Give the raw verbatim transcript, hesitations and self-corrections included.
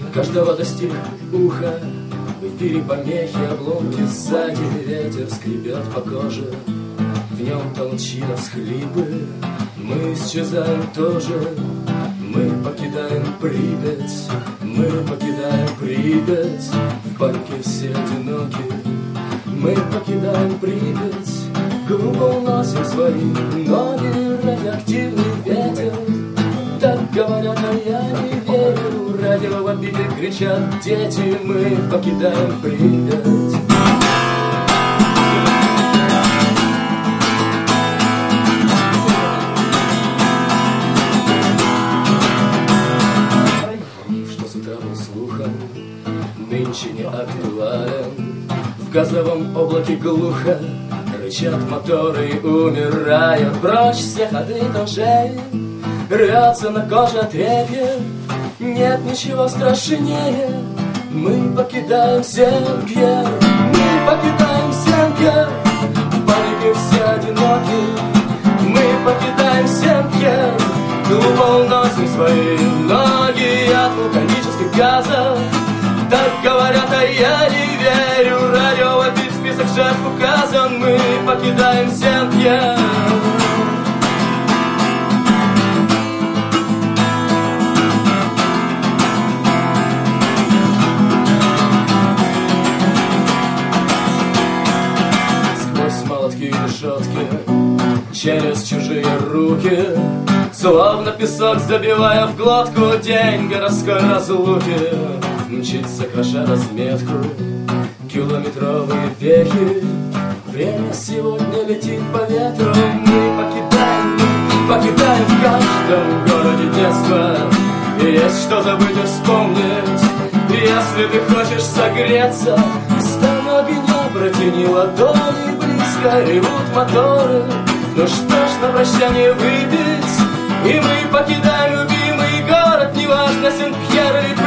Каждого достиг уха, в эфире помехи, обломки, сзади ветер скребет по коже. В нем тонут чьи-то всхлипы, мы исчезаем тоже. Мы покидаем Припять, мы покидаем Припять, в панике все одиноки. Мы покидаем Припять, глупо уносим свои ноги, радиоактивный ветер. Так говорят, а я не верю, радио в обиде кричат дети. Мы покидаем Припять. Нынче не актуален, в газовом облаке глухо рычат моторы, умирая. Прочь все ходы траншеи, рвется на коже отрепье. Нет ничего страшнее. Мы покидаем Сен-Пьер, мы покидаем Сен-Пьер, в панике все одиноки. Мы покидаем Сен-Пьер, глупо уносим свои ноги от вулканических газов. Так говорят, а я не верю, радио в этот список жертв указан. Мы покидаем Сен-Пьер. Сквозь молотки и решетки, через чужие руки, словно песок забивая в глотку, день городской разлуки. Мчится, кроша разметку, километровые вехи. Время сегодня летит по ветру. Мы покидаем, покидаем в каждом городе детство. И есть что забыть и вспомнить. Если ты хочешь согреться, встань на огня, протяни ладони, близко ревут моторы. Ну что ж, на прощание выпить. И мы покидаем любимый город, неважно, Сен-Пьер или